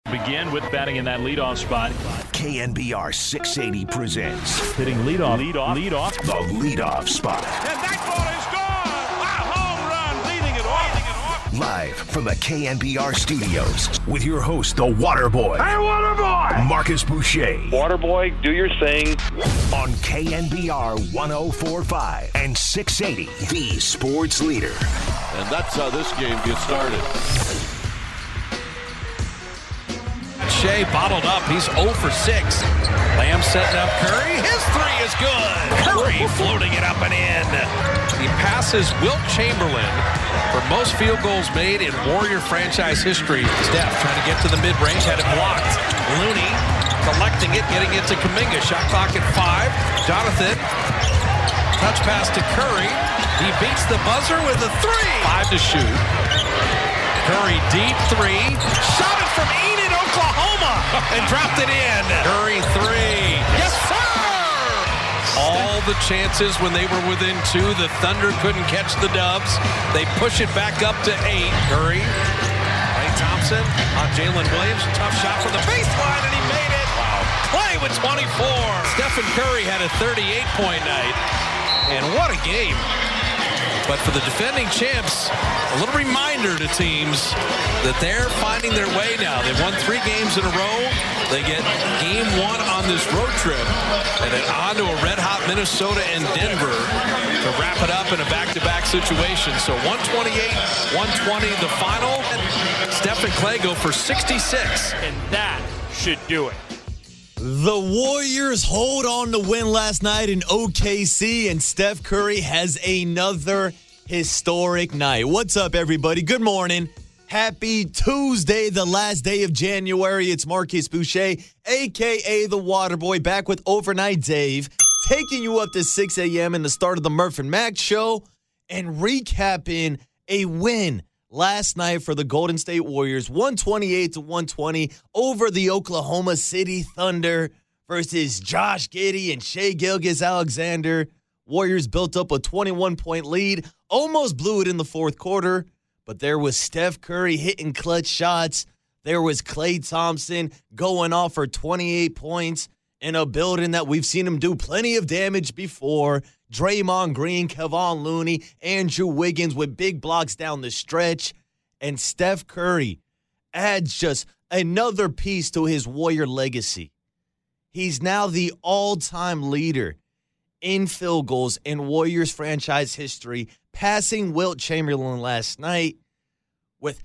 Begin with batting in that leadoff spot. KNBR 680 presents Hitting leadoff. the leadoff spot. And that ball is gone! A home run, leading it off. Live from the KNBR studios with your host, the Waterboy. Hey, Waterboy! Marcus Boucher. Waterboy, do your thing. On KNBR 104.5 and 680, the sports leader. And that's how this game gets started. Shea bottled up. He's 0 for 6. Lamb setting up Curry. His three is good. Curry floating it up and in. He passes Wilt Chamberlain for most field goals made in Warrior franchise history. Steph trying to get to the mid-range, had it blocked. Looney collecting it, getting it to Kuminga. Shot clock at 5. Jonathan, touch pass to Curry. He beats the buzzer with a 3. 5 to shoot. Curry deep 3. Shot it from Enid, Oklahoma, and dropped it in. Curry 3. Yes, sir! All the chances when they were within 2, the Thunder couldn't catch the Dubs. They push it back up to 8. Curry, Klay Thompson on Jalen Williams. Tough shot from the baseline, and he made it. Wow. Klay with 24. Stephen Curry had a 38-point night. And what a game. But for the defending champs, a little reminder to teams that they're finding their way now. They've won 3 games in a row. They get game 1 on this road trip, and then on to a red-hot Minnesota and Denver to wrap it up in a back-to-back situation. So 128-120 the final. Steph and Klay go for 66. And that should do it. The Warriors hold on to win last night in OKC, and Steph Curry has another historic night. What's up, everybody? Good morning. Happy Tuesday, the last day of January. It's Marcus Boucher, a.k.a. the Waterboy, back with Overnight Dave, taking you up to 6 a.m. in the start of the Murph and Mac show and recapping a win last night for the Golden State Warriors, 128-120 over the Oklahoma City Thunder versus Josh Giddey and Shai Gilgeous-Alexander. Warriors built up a 21-point lead, almost blew it in the fourth quarter, but there was Steph Curry hitting clutch shots. There was Klay Thompson going off for 28 points in a building that we've seen him do plenty of damage before. Draymond Green, Kevon Looney, Andrew Wiggins with big blocks down the stretch. And Steph Curry adds just another piece to his Warrior legacy. He's now the all-time leader in field goals in Warriors franchise history, passing Wilt Chamberlain last night with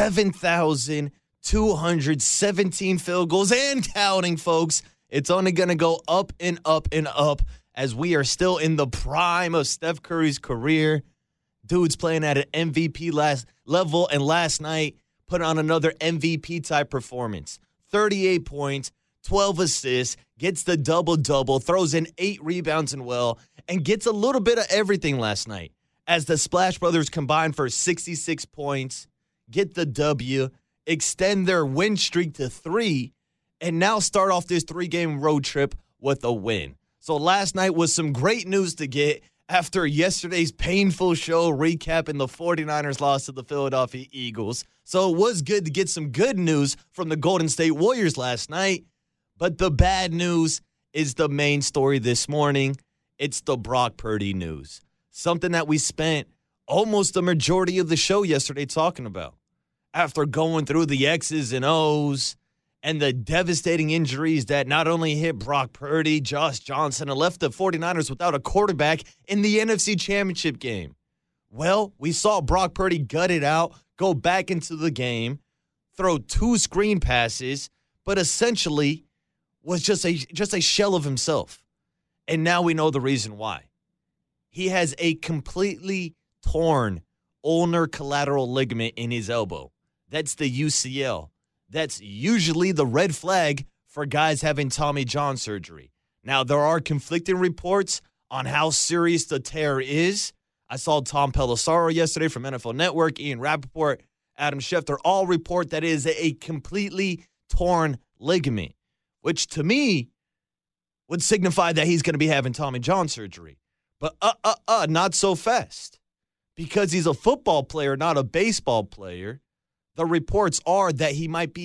7,217 field goals and counting, folks. It's only going to go up and up and up as we are still in the prime of Steph Curry's career. Dude's playing at an MVP level, and last night put on another MVP-type performance. 38 points, 12 assists, gets the double-double, throws in 8 rebounds and gets a little bit of everything last night as the Splash Brothers combine for 66 points, get the W, extend their win streak to 3, and now start off this 3-game road trip with a win. So last night was some great news to get after yesterday's painful show recapping the 49ers loss to the Philadelphia Eagles. So it was good to get some good news from the Golden State Warriors last night. But the bad news is the main story this morning. It's the Brock Purdy news. Something that we spent almost the majority of the show yesterday talking about. After going through the X's and O's, and the devastating injuries that not only hit Brock Purdy, Josh Johnson, and left the 49ers without a quarterback in the NFC Championship game. Well, we saw Brock Purdy gut it out, go back into the game, throw 2 screen passes, but essentially was just a shell of himself. And now we know the reason why. He has a completely torn ulnar collateral ligament in his elbow. That's the UCL. That's usually the red flag for guys having Tommy John surgery. Now, there are conflicting reports on how serious the tear is. I saw Tom Pelissero yesterday from NFL Network, Ian Rappaport, Adam Schefter, all report that it is a completely torn ligament, which to me would signify that he's going to be having Tommy John surgery. But not so fast. Because he's a football player, not a baseball player, the reports are that he might be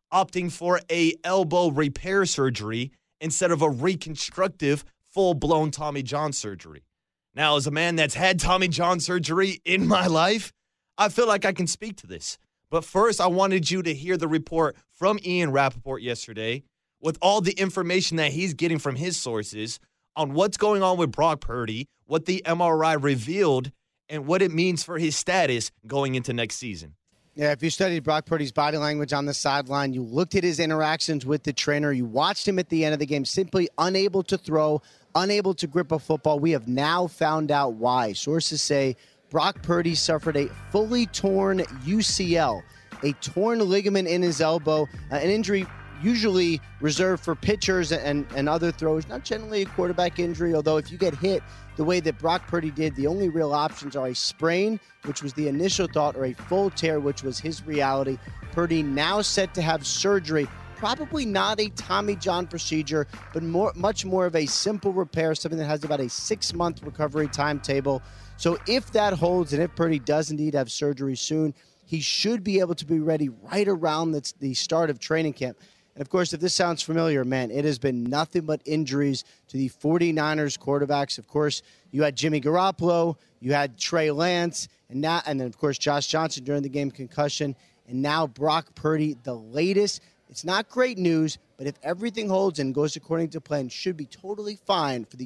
opting for a elbow repair surgery instead of a reconstructive, full-blown Tommy John surgery. Now, as a man that's had Tommy John surgery in my life, I feel like I can speak to this. But first, I wanted you to hear the report from Ian Rappaport yesterday with all the information that he's getting from his sources on what's going on with Brock Purdy, what the MRI revealed, and what it means for his status going into next season. Yeah, if you studied Brock Purdy's body language on the sideline, you looked at his interactions with the trainer, you watched him at the end of the game, simply unable to throw, unable to grip a football. We have now found out why. Sources say Brock Purdy suffered a fully torn UCL, a torn ligament in his elbow, an injury usually reserved for pitchers and other throwers, not generally a quarterback injury, although if you get hit the way that Brock Purdy did, the only real options are a sprain, which was the initial thought, or a full tear, which was his reality. Purdy now set to have surgery, probably not a Tommy John procedure, but much more of a simple repair, something that has about a 6-month recovery timetable. So if that holds, and if Purdy does indeed have surgery soon, he should be able to be ready right around the start of training camp. And, of course, if this sounds familiar, man, it has been nothing but injuries to the 49ers quarterbacks. Of course, you had Jimmy Garoppolo, you had Trey Lance, and then, of course, Josh Johnson during the game, concussion, and now Brock Purdy, the latest. It's not great news, but if everything holds and goes according to plan, should be totally fine for the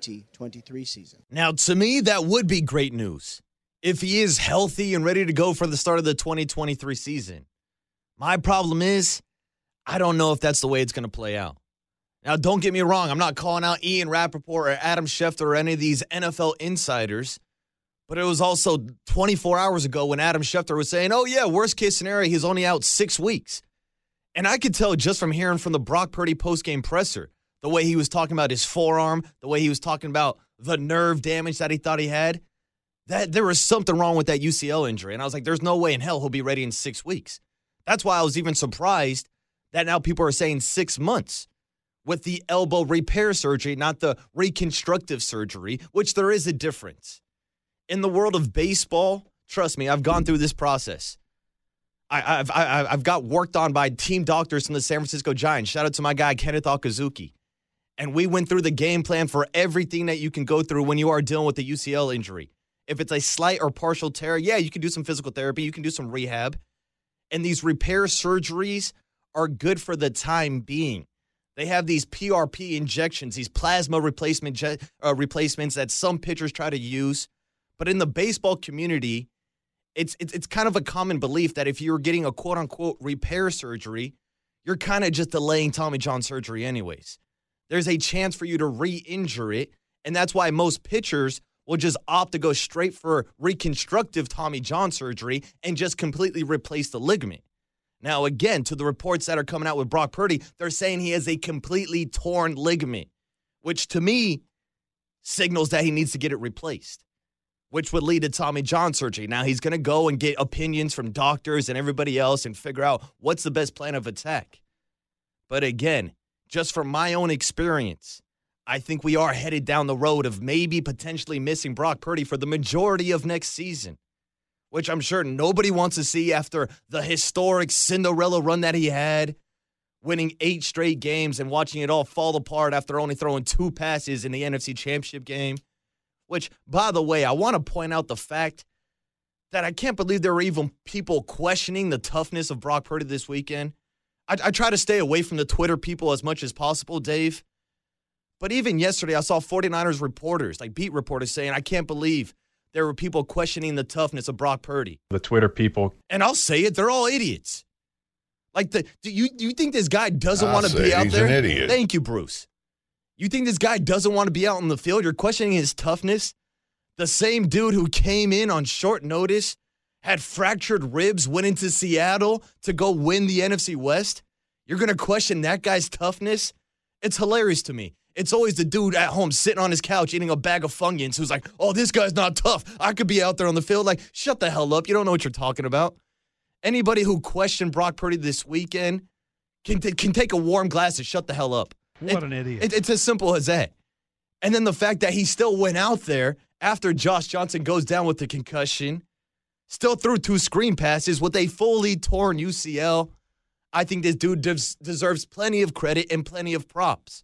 2023 season. Now, to me, that would be great news if he is healthy and ready to go for the start of the 2023 season. My problem is, I don't know if that's the way it's going to play out. Now, don't get me wrong. I'm not calling out Ian Rappaport or Adam Schefter or any of these NFL insiders, but it was also 24 hours ago when Adam Schefter was saying, oh, yeah, worst case scenario, he's only out 6 weeks. And I could tell just from hearing from the Brock Purdy postgame presser, the way he was talking about his forearm, the way he was talking about the nerve damage that he thought he had, that there was something wrong with that UCL injury. And I was like, there's no way in hell he'll be ready in 6 weeks. That's why I was even surprised that now people are saying 6 months with the elbow repair surgery, not the reconstructive surgery, which there is a difference. In the world of baseball, trust me, I've gone through this process. I've got worked on by team doctors from the San Francisco Giants. Shout out to my guy, Kenneth Okazuki. And we went through the game plan for everything that you can go through when you are dealing with a UCL injury. If it's a slight or partial tear, yeah, you can do some physical therapy. You can do some rehab. And these repair surgeries are good for the time being. They have these PRP injections, these plasma replacements that some pitchers try to use. But in the baseball community, it's kind of a common belief that if you're getting a quote-unquote repair surgery, you're kind of just delaying Tommy John surgery anyways. There's a chance for you to re-injure it, and that's why most pitchers will just opt to go straight for reconstructive Tommy John surgery and just completely replace the ligament. Now, again, to the reports that are coming out with Brock Purdy, they're saying he has a completely torn ligament, which to me signals that he needs to get it replaced, which would lead to Tommy John surgery. Now, he's going to go and get opinions from doctors and everybody else and figure out what's the best plan of attack. But again, just from my own experience, I think we are headed down the road of maybe potentially missing Brock Purdy for the majority of next season, which I'm sure nobody wants to see after the historic Cinderella run that he had, winning 8 straight games and watching it all fall apart after only throwing 2 passes in the NFC Championship game. Which, by the way, I want to point out the fact that I can't believe there were even people questioning the toughness of Brock Purdy this weekend. I try to stay away from the Twitter people as much as possible, Dave. But even yesterday, I saw 49ers reporters, like beat reporters, saying, I can't believe there were people questioning the toughness of Brock Purdy. The Twitter people. And I'll say it, they're all idiots. Like, do you think this guy doesn't want to be out there? He's an idiot. Thank you, Bruce. You think this guy doesn't want to be out in the field? You're questioning his toughness? The same dude who came in on short notice, had fractured ribs, went into Seattle to go win the NFC West? You're going to question that guy's toughness? It's hilarious to me. It's always the dude at home sitting on his couch eating a bag of Funyuns who's like, oh, this guy's not tough. I could be out there on the field. Like, shut the hell up. You don't know what you're talking about. Anybody who questioned Brock Purdy this weekend can take a warm glass and shut the hell up. What an idiot. It's as simple as that. And then the fact that he still went out there after Josh Johnson goes down with the concussion, still threw 2 screen passes with a fully torn UCL. I think this dude deserves plenty of credit and plenty of props.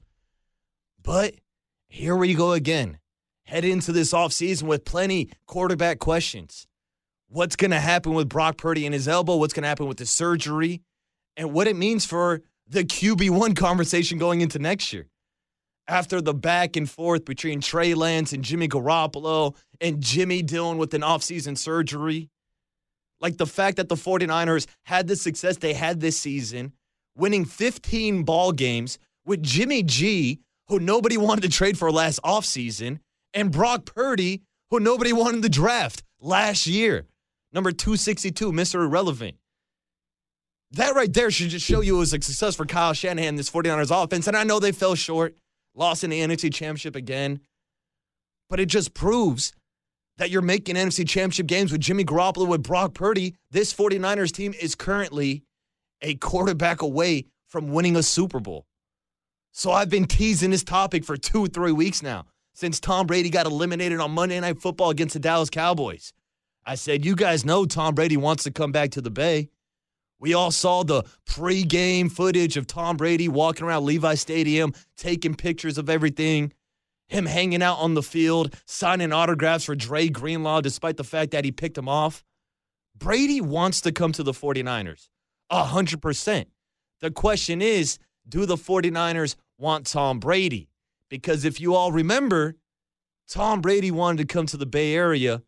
But here we go again. Head into this offseason with plenty quarterback questions. What's going to happen with Brock Purdy and his elbow? What's going to happen with the surgery? And what it means for the QB1 conversation going into next year. After the back and forth between Trey Lance and Jimmy Garoppolo and Jimmy dealing with an offseason surgery. Like the fact that the 49ers had the success they had this season, winning 15 ball games with Jimmy G, who nobody wanted to trade for last offseason, and Brock Purdy, who nobody wanted to draft last year. Number 262, Mr. Irrelevant. That right there should just show you it was a success for Kyle Shanahan, this 49ers offense. And I know they fell short, lost in the NFC Championship again. But it just proves that you're making NFC Championship games with Jimmy Garoppolo, with Brock Purdy. This 49ers team is currently a quarterback away from winning a Super Bowl. So I've been teasing this topic for 2-3 weeks now, since Tom Brady got eliminated on Monday Night Football against the Dallas Cowboys. I said, you guys know Tom Brady wants to come back to the Bay. We all saw the pre-game footage of Tom Brady walking around Levi Stadium, taking pictures of everything, him hanging out on the field, signing autographs for Dre Greenlaw despite the fact that he picked him off. Brady wants to come to the 49ers, 100%. The question is, do the 49ers want Tom Brady? Because if you all remember, Tom Brady wanted to come to the Bay Area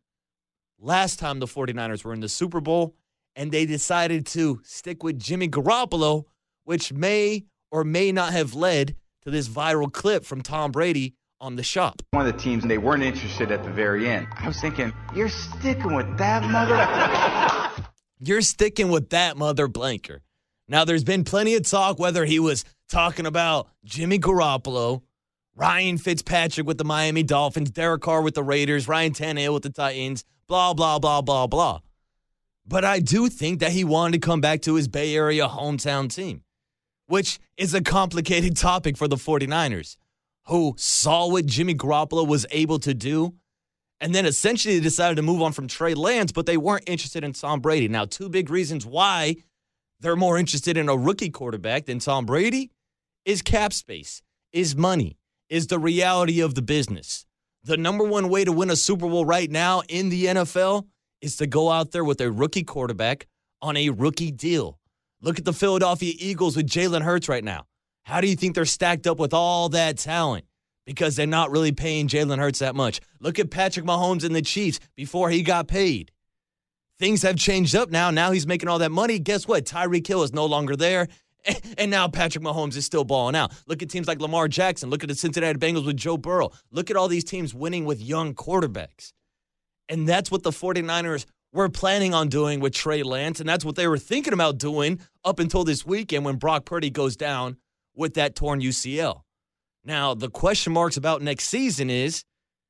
last time the 49ers were in the Super Bowl, and they decided to stick with Jimmy Garoppolo, which may or may not have led to this viral clip from Tom Brady on The Shop. One of the teams, and they weren't interested at the very end. I was thinking, you're sticking with that mother... You're sticking with that mother blanker. Now, there's been plenty of talk, whether he was talking about Jimmy Garoppolo, Ryan Fitzpatrick with the Miami Dolphins, Derek Carr with the Raiders, Ryan Tannehill with the Titans, blah, blah, blah, blah, blah. But I do think that he wanted to come back to his Bay Area hometown team, which is a complicated topic for the 49ers, who saw what Jimmy Garoppolo was able to do, and then essentially decided to move on from Trey Lance, but they weren't interested in Tom Brady. Now, two big reasons why they're more interested in a rookie quarterback than Tom Brady is cap space, is money, is the reality of the business. The number one way to win a Super Bowl right now in the NFL is to go out there with a rookie quarterback on a rookie deal. Look at the Philadelphia Eagles with Jalen Hurts right now. How do you think they're stacked up with all that talent? Because they're not really paying Jalen Hurts that much. Look at Patrick Mahomes and the Chiefs before he got paid. Things have changed up now. Now he's making all that money. Guess what? Tyreek Hill is no longer there. And now Patrick Mahomes is still balling out. Look at teams like Lamar Jackson. Look at the Cincinnati Bengals with Joe Burrow. Look at all these teams winning with young quarterbacks. And that's what the 49ers were planning on doing with Trey Lance, and that's what they were thinking about doing up until this weekend when Brock Purdy goes down with that torn UCL. Now, the question marks about next season is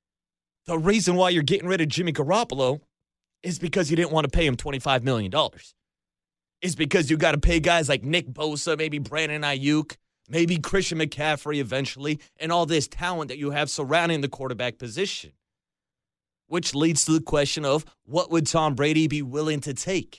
the reason why you're getting rid of Jimmy Garoppolo is because you didn't want to pay him $25 million. It's because you got to pay guys like Nick Bosa, maybe Brandon Ayuk, maybe Christian McCaffrey eventually, and all this talent that you have surrounding the quarterback position. Which leads to the question of, what would Tom Brady be willing to take?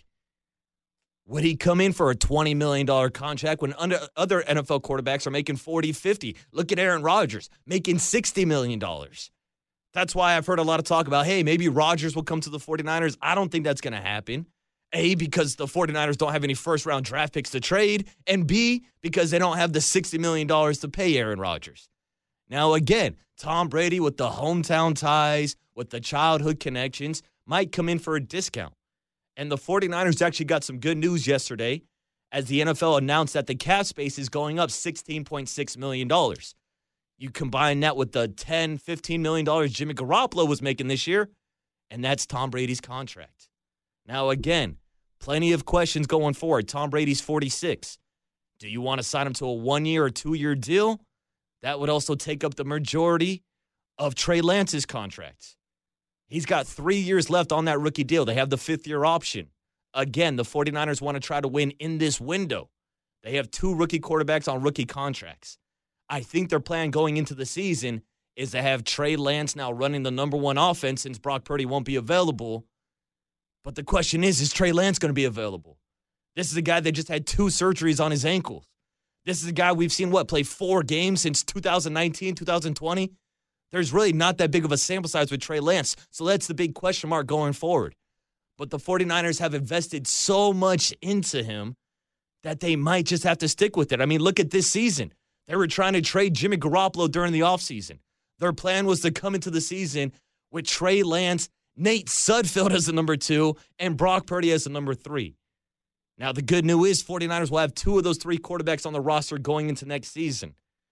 Would he come in for a $20 million contract when other NFL quarterbacks are making $40, $50? Look at Aaron Rodgers, making $60 million. That's why I've heard a lot of talk about, hey, maybe Rodgers will come to the 49ers. I don't think that's going to happen. A, because the 49ers don't have any first-round draft picks to trade, and B, because they don't have the $60 million to pay Aaron Rodgers. Now, again, Tom Brady with the hometown ties, with the childhood connections, might come in for a discount. And the 49ers actually got some good news yesterday as the NFL announced that the cap space is going up $16.6 million. You combine that with the $10, $15 million Jimmy Garoppolo was making this year, and that's Tom Brady's contract. Now, again, plenty of questions going forward. Tom Brady's 46. Do you want to sign him to a 1-year or 2-year deal? That would also take up the majority of Trey Lance's contract. He's got 3 years left on that rookie deal. They have the 5th-year option. Again, the 49ers want to try to win in this window. They have 2 rookie quarterbacks on rookie contracts. I think their plan going into the season is to have Trey Lance now running the number 1 offense since Brock Purdy won't be available. But the question is Trey Lance going to be available? This is a guy that just had 2 surgeries on his ankles. This is a guy we've seen, play 4 games since 2019, 2020. There's really not that big of a sample size with Trey Lance. So that's the big question mark going forward. But the 49ers have invested so much into him that they might just have to stick with it. I mean, look at this season. They were trying to trade Jimmy Garoppolo during the offseason. Their plan was to come into the season with Trey Lance, Nate Sudfeld as the number 2, and Brock Purdy as the number 3. Now, the good news is 49ers will have 2 of those 3 quarterbacks on the roster going into next season.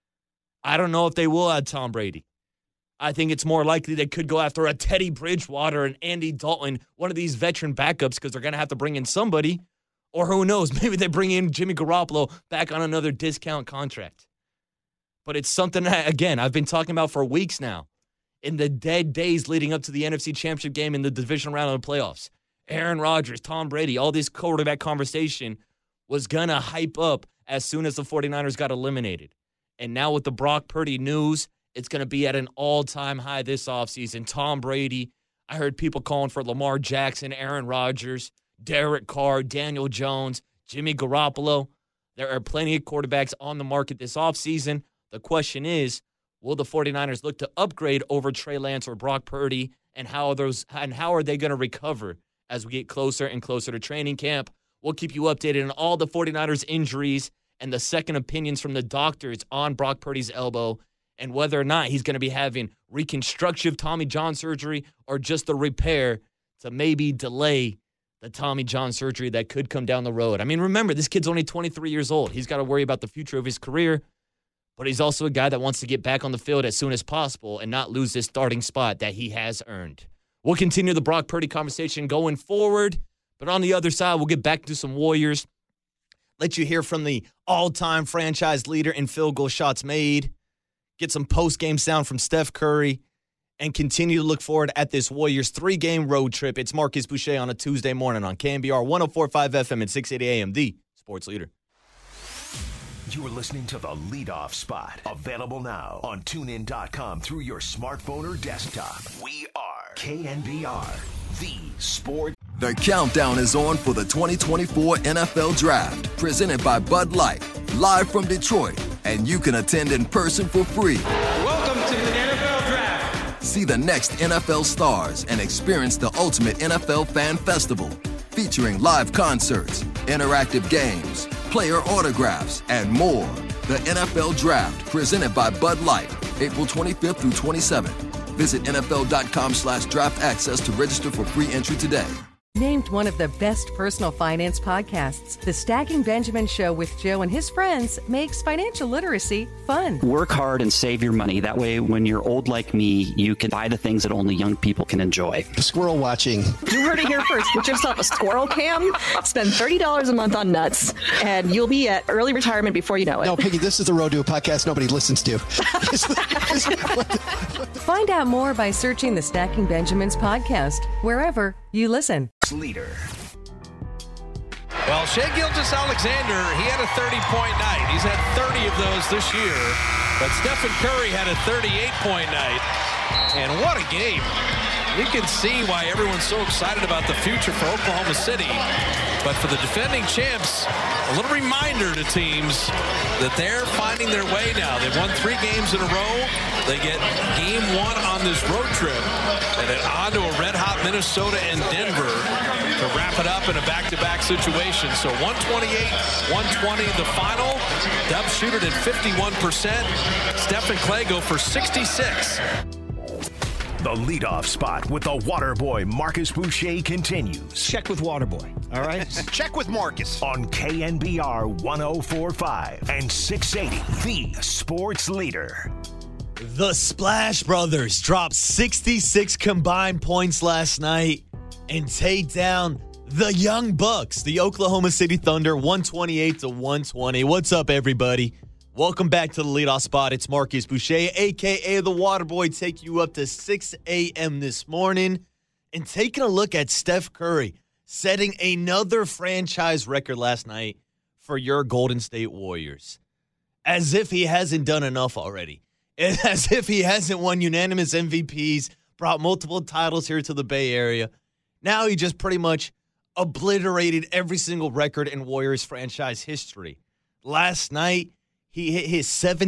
I don't know if they will add Tom Brady. I think it's more likely they could go after a Teddy Bridgewater and Andy Dalton, one of these veteran backups, because they're going to have to bring in somebody. Or who knows, maybe they bring in Jimmy Garoppolo back on another discount contract. But it's something that, again, I've been talking about for weeks now. In the dead days leading up to the NFC Championship game in the divisional round of the playoffs, Aaron Rodgers, Tom Brady, all this quarterback conversation was going to hype up as soon as the 49ers got eliminated. And now with the Brock Purdy news, it's going to be at an all-time high this offseason. Tom Brady, I heard people calling for Lamar Jackson, Aaron Rodgers, Derek Carr, Daniel Jones, Jimmy Garoppolo. There are plenty of quarterbacks on the market this offseason. The question is, will the 49ers look to upgrade over Trey Lance or Brock Purdy, and how are they going to recover as we get closer and closer to training camp? We'll keep you updated on all the 49ers injuries and the second opinions from the doctors on Brock Purdy's elbow and whether or not he's going to be having reconstructive Tommy John surgery or just the repair to maybe delay the Tommy John surgery that could come down the road. I mean, remember, this kid's only 23 years old. He's got to worry about the future of his career, but he's also a guy that wants to get back on the field as soon as possible and not lose this starting spot that he has earned. We'll continue the Brock Purdy conversation going forward, but on the other side, we'll get back to some Warriors. Let you hear from the all-time franchise leader in field goal shots made, get some post-game sound from Steph Curry, and continue to look forward at this Warriors 3-game road trip. It's Marcus Boucher on a Tuesday morning on KNBR 104.5 FM and 680 AM, the sports leader. You're listening to The Leadoff Spot. Available now on TuneIn.com through your smartphone or desktop. We are KNBR, the sport. The countdown is on for the 2024 NFL Draft, presented by Bud Light, live from Detroit, and you can attend in person for free. Welcome to the NFL Draft. See the next NFL stars and experience the ultimate NFL fan festival, featuring live concerts, interactive games, player autographs, and more. The NFL Draft, presented by Bud Light, April 25th through 27th. Visit NFL.com/draft access to register for free entry today. Named one of the best personal finance podcasts, The Stacking Benjamin Show with Joe and his friends makes financial literacy fun. Work hard and save your money. That way, when you're old like me, you can buy the things that only young people can enjoy. Squirrel watching. You heard it here first. Get yourself a squirrel cam, spend $30 a month on nuts, and you'll be at early retirement before you know it. No, Piggy, this is the Road to a podcast nobody listens to. Find out more by searching The Stacking Benjamins podcast, wherever you listen. Leader. Well, Shai Gilgeous-Alexander, he had a 30-point night. He's had 30 of those this year. But Stephen Curry had a 38-point night. And what a game. You can see why everyone's so excited about the future for Oklahoma City. But for the defending champs, a little reminder to teams that they're finding their way now. They've won 3 games in a row. They get game 1 on this road trip. And then on to a red-hot Minnesota and Denver to wrap it up in a back-to-back situation. So 128-120 the final. Dub shoot it at 51%. Steph and Clay go for 66. The leadoff spot with the water boy Marcus Boucher continues. Check with Waterboy, all right? Check with Marcus on KNBR 104.5 and 680, the sports leader. The Splash Brothers dropped 66 combined points last night and take down the Young Bucks, the Oklahoma City Thunder, 128-120. What's up, everybody? Welcome back to the leadoff spot. It's Marcus Boucher, a.k.a. the Waterboy, take you up to 6 a.m. this morning and taking a look at Steph Curry setting another franchise record last night for your Golden State Warriors. As if he hasn't done enough already. As if he hasn't won unanimous MVPs, brought multiple titles here to the Bay Area. Now he just pretty much obliterated every single record in Warriors franchise history. Last night, he hit his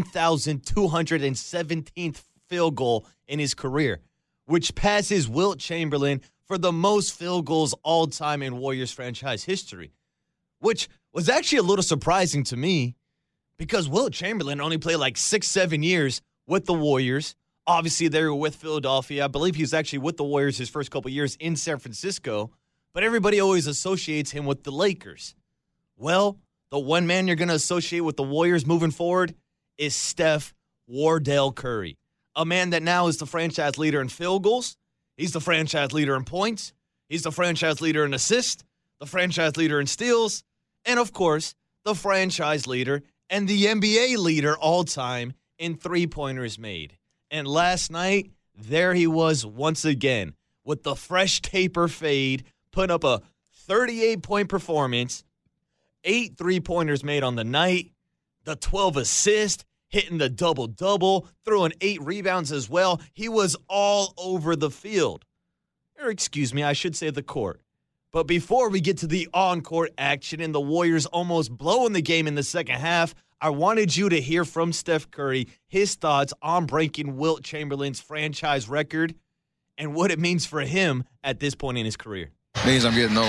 7,217th field goal in his career, which passes Wilt Chamberlain for the most field goals all time in Warriors franchise history, which was actually a little surprising to me because Wilt Chamberlain only played like 6-7 years with the Warriors. Obviously, they were with Philadelphia. I believe he was actually with the Warriors his first couple years in San Francisco, but everybody always associates him with the Lakers. Well, the one man you're going to associate with the Warriors moving forward is Steph Wardell Curry, a man that now is the franchise leader in field goals. He's the franchise leader in points. He's the franchise leader in assists, the franchise leader in steals, and, of course, the franchise leader and the NBA leader all time in three-pointers made. And last night, there he was once again with the fresh taper fade, putting up a 38-point performance, 8 three-pointers made on the night, the 12 assists, hitting the double-double, throwing 8 rebounds as well. He was all over the field. Or excuse me, I should say the court. But before we get to the on-court action and the Warriors almost blowing the game in the second half, I wanted you to hear from Steph Curry his thoughts on breaking Wilt Chamberlain's franchise record and what it means for him at this point in his career. Means I'm getting old.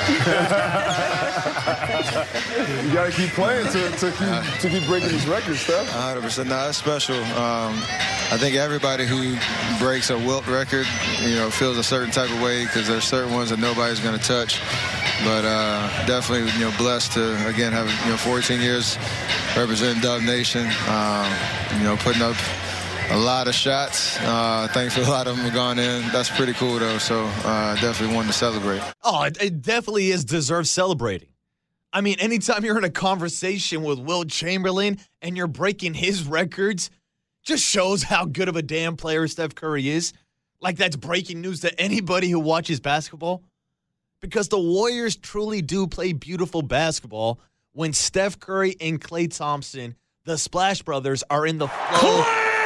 You got to keep playing to keep breaking these records, Steph. 100%. No, that's special. I think everybody who breaks a Wilt record, feels a certain type of way because there's certain ones that nobody's going to touch. But definitely, blessed to, again, have, 14 years representing Dub Nation, putting up a lot of shots. Thankfully, a lot of them have gone in. That's pretty cool, though, so definitely wanted to celebrate. Oh, it definitely is deserved celebrating. I mean, anytime you're in a conversation with Wilt Chamberlain and you're breaking his records, just shows how good of a damn player Steph Curry is. Like, that's breaking news to anybody who watches basketball. Because the Warriors truly do play beautiful basketball when Steph Curry and Klay Thompson, the Splash Brothers, are in the flow.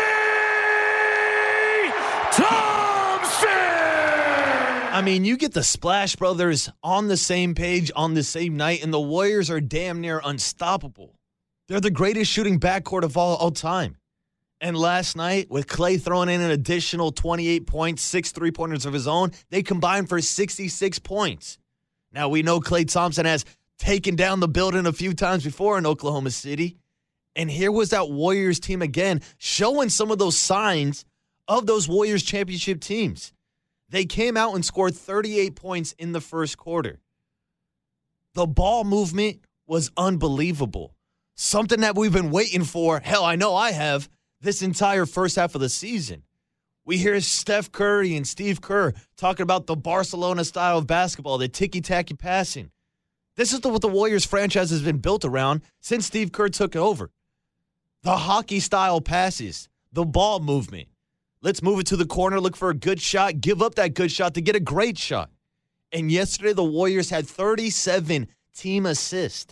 I mean, you get the Splash Brothers on the same page on the same night, and the Warriors are damn near unstoppable. They're the greatest shooting backcourt of all time. And last night, with Klay throwing in an additional 28 points, 6 three-pointers of his own, they combined for 66 points. Now, we know Klay Thompson has taken down the building a few times before in Oklahoma City. And here was that Warriors team again, showing some of those signs of those Warriors championship teams. They came out and scored 38 points in the first quarter. The ball movement was unbelievable. Something that we've been waiting for, hell, I know I have, this entire first half of the season. We hear Steph Curry and Steve Kerr talking about the Barcelona style of basketball, the ticky-tacky passing. This is what the Warriors franchise has been built around since Steve Kerr took it over. The hockey-style passes, the ball movement. Let's move it to the corner, look for a good shot, give up that good shot to get a great shot. And yesterday, the Warriors had 37 team assists.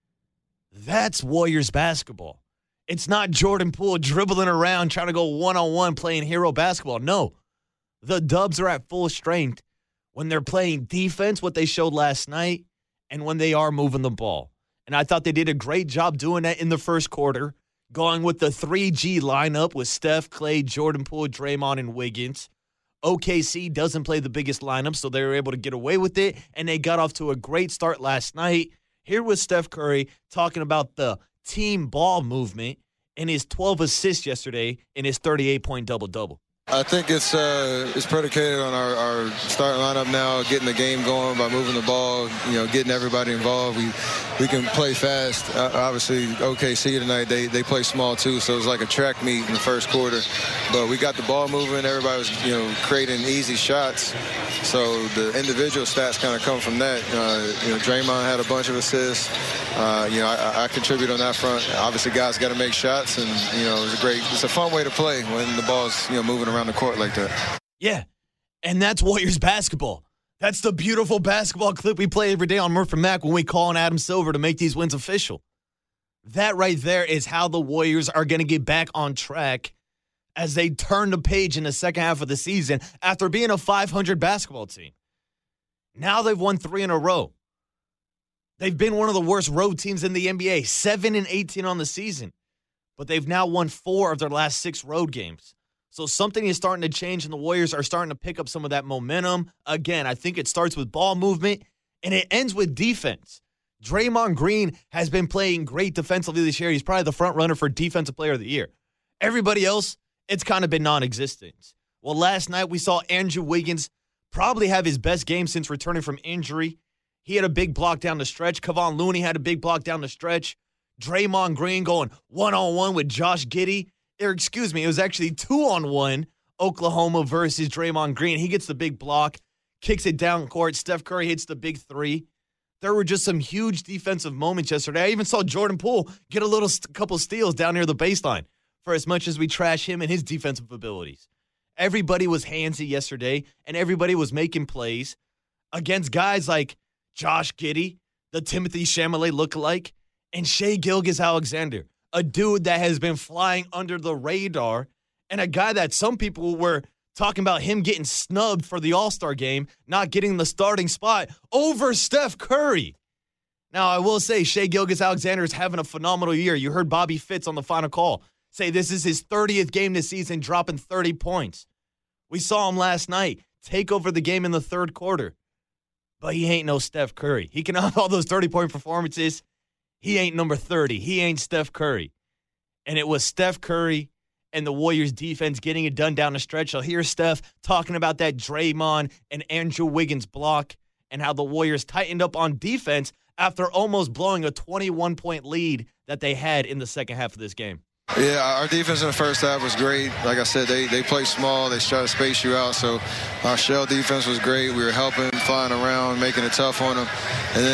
That's Warriors basketball. It's not Jordan Poole dribbling around trying to go one-on-one playing hero basketball. No, the Dubs are at full strength when they're playing defense, what they showed last night, and when they are moving the ball. And I thought they did a great job doing that in the first quarter, going with the 3G lineup with Steph, Klay, Jordan Poole, Draymond, and Wiggins. OKC doesn't play the biggest lineup, so they were able to get away with it, and they got off to a great start last night. Here was Steph Curry talking about the team ball movement and his 12 assists yesterday in his 38-point double-double. I think it's predicated on our starting lineup now, getting the game going by moving the ball, getting everybody involved. We can play fast. Obviously, OKC tonight, they play small too, so it was like a track meet in the first quarter. But we got the ball moving. Everybody was, creating easy shots. So the individual stats kind of come from that. Draymond had a bunch of assists. I contribute on that front. Obviously, guys got to make shots, and it's a fun way to play when the ball's moving around the court like that. Yeah, and that's Warriors basketball. That's the beautiful basketball clip we play every day on Murph and Mac when we call on Adam Silver to make these wins official. That right there is how the Warriors are going to get back on track as they turn the page in the second half of the season after being a 500 basketball team. Now they've won 3 in a row. They've been one of the worst road teams in the NBA, 7-18 on the season. But they've now won 4 of their last 6 road games. So something is starting to change, and the Warriors are starting to pick up some of that momentum. Again, I think it starts with ball movement, and it ends with defense. Draymond Green has been playing great defensively this year. He's probably the front runner for Defensive Player of the Year. Everybody else, it's kind of been non-existent. Well, last night we saw Andrew Wiggins probably have his best game since returning from injury. He had a big block down the stretch. Kevon Looney had a big block down the stretch. Draymond Green going one-on-one with Josh Giddey. It was actually 2-on-1, Oklahoma versus Draymond Green. He gets the big block, kicks it down court. Steph Curry hits the big 3. There were just some huge defensive moments yesterday. I even saw Jordan Poole get a couple steals down near the baseline for as much as we trash him and his defensive abilities. Everybody was handsy yesterday, and everybody was making plays against guys like Josh Giddey, the Timothy Chalamet lookalike, and Shai Gilgeous-Alexander, a dude that has been flying under the radar, and a guy that some people were talking about him getting snubbed for the All-Star game, not getting the starting spot over Steph Curry. Now, I will say Shai Gilgeous-Alexander is having a phenomenal year. You heard Bobby Fitz on the Final Call say this is his 30th game this season, dropping 30 points. We saw him last night take over the game in the third quarter. But he ain't no Steph Curry. He can have all those 30-point performances. He ain't number 30. He ain't Steph Curry. And it was Steph Curry and the Warriors defense getting it done down the stretch. So here's Steph talking about that Draymond and Andrew Wiggins block and how the Warriors tightened up on defense after almost blowing a 21-point lead that they had in the second half of this game. Yeah, our defense in the first half was great. Like I said, they play small. They try to space you out. So our shell defense was great. We were helping, flying around, making it tough on them. And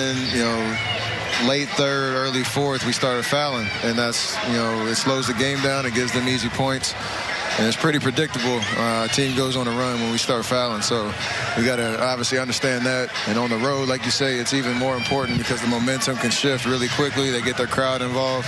then, late third, early fourth, we started fouling. And that's, it slows the game down. It gives them easy points. And it's pretty predictable. Our team goes on a run when we start fouling. So we got to obviously understand that. And on the road, like you say, it's even more important because the momentum can shift really quickly. They get their crowd involved.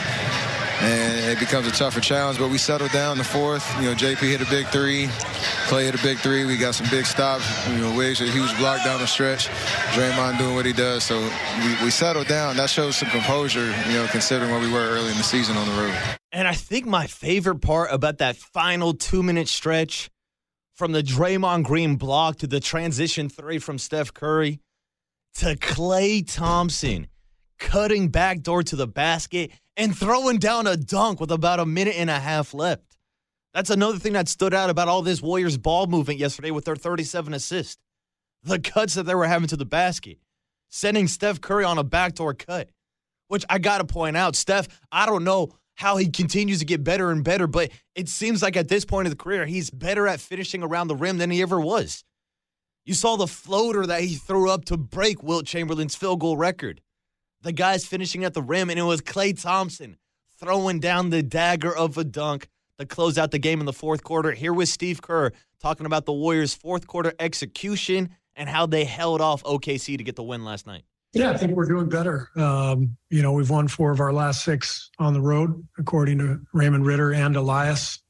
And it becomes a tougher challenge, but we settled down the fourth. JP hit a big 3. Clay hit a big 3. We got some big stops. Wiggs a huge block down the stretch. Draymond doing what he does. So we settled down. That shows some composure, considering where we were early in the season on the road. And I think my favorite part about that final 2-minute stretch, from the Draymond Green block to the transition 3 from Steph Curry to Klay Thompson cutting backdoor to the basket and throwing down a dunk with about a minute and a half left. That's another thing that stood out about all this Warriors ball movement yesterday with their 37 assists. The cuts that they were having to the basket. Sending Steph Curry on a backdoor cut. Which I got to point out, Steph, I don't know how he continues to get better and better, but it seems like at this point of the career, he's better at finishing around the rim than he ever was. You saw the floater that he threw up to break Wilt Chamberlain's field goal record. The guy's finishing at the rim, and it was Klay Thompson throwing down the dagger of a dunk to close out the game in the fourth quarter. Here was Steve Kerr talking about the Warriors' fourth quarter execution and how they held off OKC to get the win last night. Yeah, I think we're doing better. We've won 4 of our last 6 on the road, according to Raymond Ritter and Elias.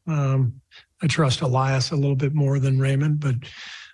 I trust Elias a little bit more than Raymond, but,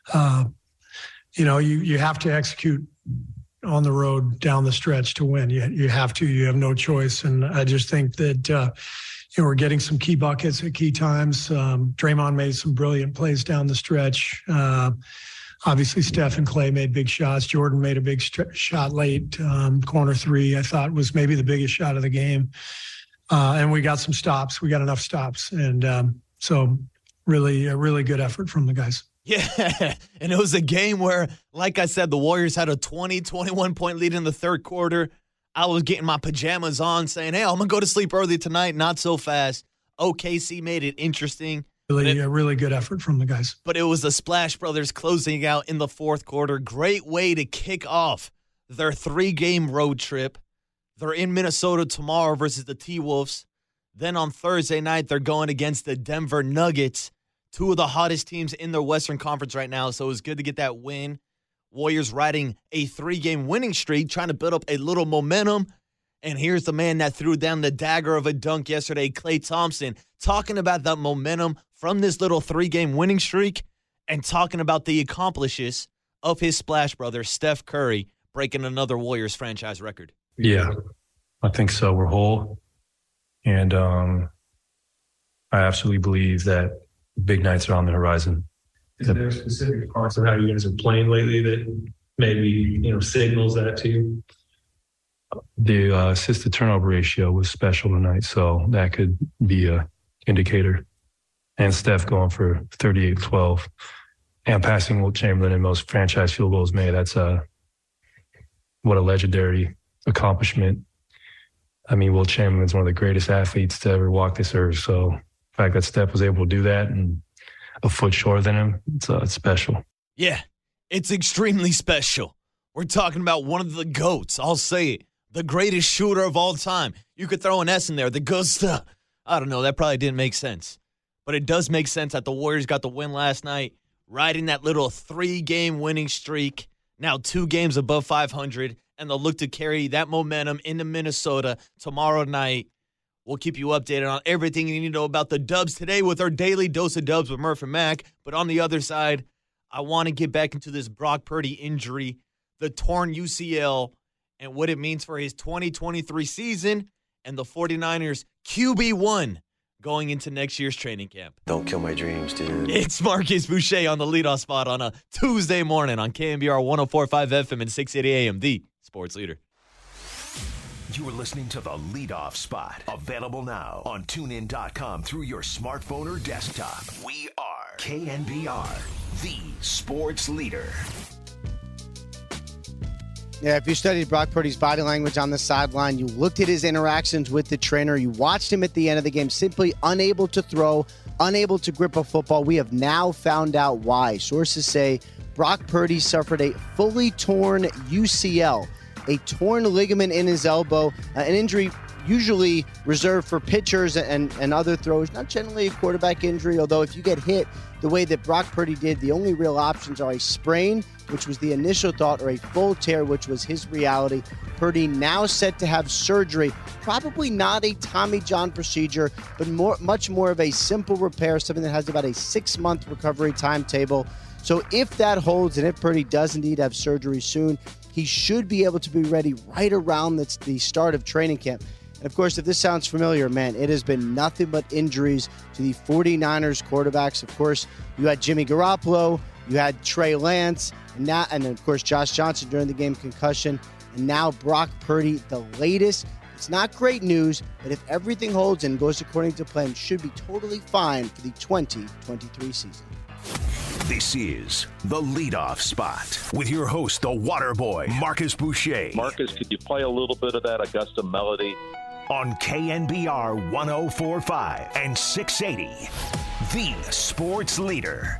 you have to execute on the road down the stretch to win. You have to. You have no choice. And I just think that we're getting some key buckets at key times. Draymond made some brilliant plays down the stretch. Obviously, Steph and Klay made big shots. Jordan made a big shot late. Corner 3, I thought, was maybe the biggest shot of the game. And we got some stops. We got enough stops. And so really, a really good effort from the guys. Yeah, and it was a game where, like I said, the Warriors had a 21-point lead in the third quarter. I was getting my pajamas on saying, hey, I'm going to go to sleep early tonight. Not so fast. OKC made it interesting. Really, a really good effort from the guys. But it was the Splash Brothers closing out in the fourth quarter. Great way to kick off their 3-game road trip. They're in Minnesota tomorrow versus the T-Wolves. Then on Thursday night, they're going against the Denver Nuggets. 2 of the hottest teams in the Western Conference right now, so it was good to get that win. Warriors riding a 3-game winning streak, trying to build up a little momentum. And here's the man that threw down the dagger of a dunk yesterday, Klay Thompson, talking about that momentum from this little 3-game winning streak and talking about the accomplishments of his splash brother, Steph Curry, breaking another Warriors franchise record? Yeah, I think so. We're whole. And I absolutely believe that big nights are on the horizon. Is there specific parts of how you guys are playing lately that maybe, signals that to you? The assist to turnover ratio was special tonight, so that could be a indicator. And Steph going for 38-12 and passing Wilt Chamberlain in most franchise field goals made. That's what a legendary accomplishment. I mean, Wilt Chamberlain's one of the greatest athletes to ever walk this earth. So the fact that Steph was able to do that and a foot shorter than him, it's special. Yeah, it's extremely special. We're talking about one of the GOATs. I'll say it. The greatest shooter of all time. You could throw an S in there that goes to, I don't know, that probably didn't make sense. But it does make sense that the Warriors got the win last night, riding that little 3-game winning streak, now 2 games above 500, and they'll look to carry that momentum into Minnesota tomorrow night. We'll keep you updated on everything you need to know about the Dubs today with our daily dose of Dubs with Murph and Mac. But on the other side, I want to get back into this Brock Purdy injury, the torn UCL, and what it means for his 2023 season and the 49ers QB1 going into next year's training camp. Don't kill my dreams, dude. It's Marcus Boucher on the leadoff spot on a Tuesday morning on KNBR 104.5 FM and 680 AM, the sports leader. You are listening to the leadoff spot. Available now on TuneIn.com through your smartphone or desktop. We are KNBR, the sports leader. Yeah, if you studied Brock Purdy's body language on the sideline, you looked at his interactions with the trainer, you watched him at the end of the game, simply unable to throw, unable to grip a football. We have now found out why. Sources say Brock Purdy suffered a fully torn UCL, a torn ligament in his elbow, an injury usually reserved for pitchers and other throws, not generally a quarterback injury, although if you get hit the way that Brock Purdy did, the only real options are a sprain, which was the initial thought, or a full tear, which was his reality. Purdy now set to have surgery, probably not a Tommy John procedure, but much more of a simple repair, something that has about a 6-month recovery timetable. So if that holds, and if Purdy does indeed have surgery soon, he should be able to be ready right around the start of training camp. And of course, if this sounds familiar, man, it has been nothing but injuries to the 49ers quarterbacks. Of course, you had Jimmy Garoppolo, you had Trey Lance, and then, of course, Josh Johnson during the game, concussion, and now Brock Purdy, the latest. It's not great news, but if everything holds and goes according to plan, should be totally fine for the 2023 season. This is the leadoff spot with your host, the water boy, Marcus Boucher. Marcus, could you play a little bit of that Augusta melody? On KNBR 104.5 and 680, the sports leader.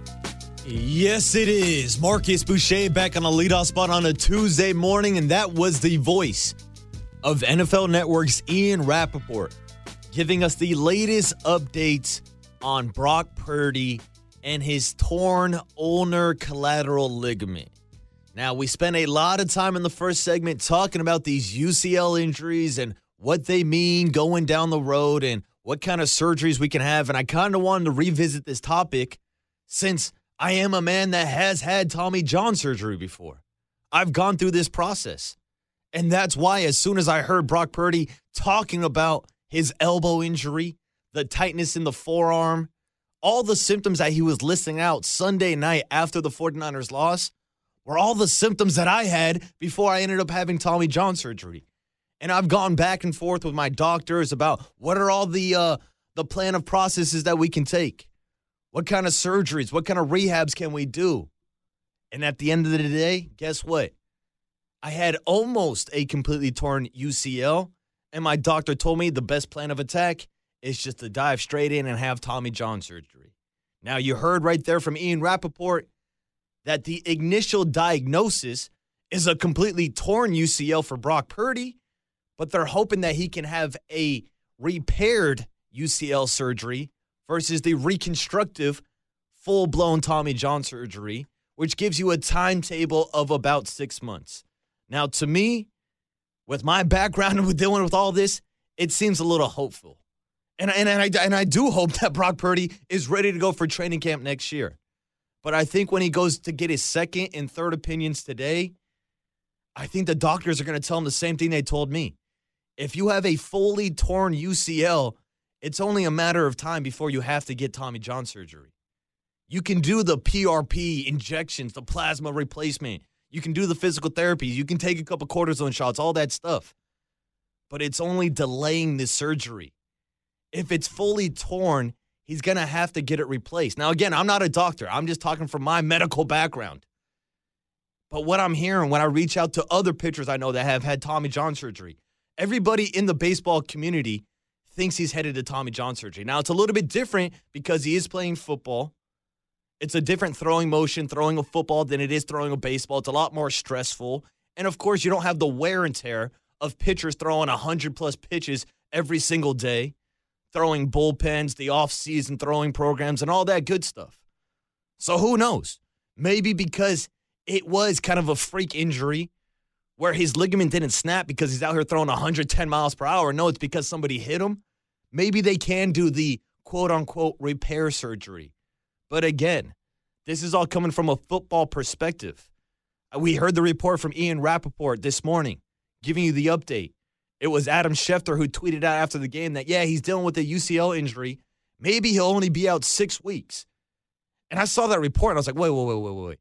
Yes, it is. Marcus Boucher back on a leadoff spot on a Tuesday morning, and that was the voice of NFL Network's Ian Rappaport giving us the latest updates on Brock Purdy and his torn ulnar collateral ligament. Now, we spent a lot of time in the first segment talking about these UCL injuries and what they mean going down the road and what kind of surgeries we can have. And I kind of wanted to revisit this topic since I am a man that has had Tommy John surgery before. I've gone through this process. And that's why as soon as I heard Brock Purdy talking about his elbow injury, the tightness in the forearm, all the symptoms that he was listing out Sunday night after the 49ers loss were all the symptoms that I had before I ended up having Tommy John surgery. And I've gone back and forth with my doctors about what are all the plan of processes that we can take. What kind of surgeries, what kind of rehabs can we do? And at the end of the day, guess what? I had almost a completely torn UCL, and my doctor told me the best plan of attack is just to dive straight in and have Tommy John surgery. Now, you heard right there from Ian Rappaport that the initial diagnosis is a completely torn UCL for Brock Purdy, but they're hoping that he can have a repaired UCL surgery versus the reconstructive full-blown Tommy John surgery, which gives you a timetable of about 6 months. Now, to me, with my background and with dealing with all this, it seems a little hopeful. And I do hope that Brock Purdy is ready to go for training camp next year. But I think when he goes to get his second and third opinions today, I think the doctors are going to tell him the same thing they told me. If you have a fully torn UCL, it's only a matter of time before you have to get Tommy John surgery. You can do the PRP injections, the plasma replacement. You can do the physical therapies. You can take a couple cortisone shots, all that stuff. But it's only delaying the surgery. If it's fully torn, he's going to have to get it replaced. Now, again, I'm not a doctor. I'm just talking from my medical background. But what I'm hearing when I reach out to other pitchers I know that have had Tommy John surgery, everybody in the baseball community thinks he's headed to Tommy John surgery. Now, it's a little bit different because he is playing football. It's a different throwing motion, throwing a football, than it is throwing a baseball. It's a lot more stressful. And, of course, you don't have the wear and tear of pitchers throwing 100-plus pitches every single day, throwing bullpens, the off-season throwing programs, and all that good stuff. So who knows? Maybe because it was kind of a freak injury where his ligament didn't snap because he's out here throwing 110 miles per hour. No, it's because somebody hit him. Maybe they can do the quote-unquote repair surgery. But again, this is all coming from a football perspective. We heard the report from Ian Rappaport this morning, giving you the update. It was Adam Schefter who tweeted out after the game that, yeah, he's dealing with a UCL injury. Maybe he'll only be out 6 weeks. And I saw that report, and I was like, wait.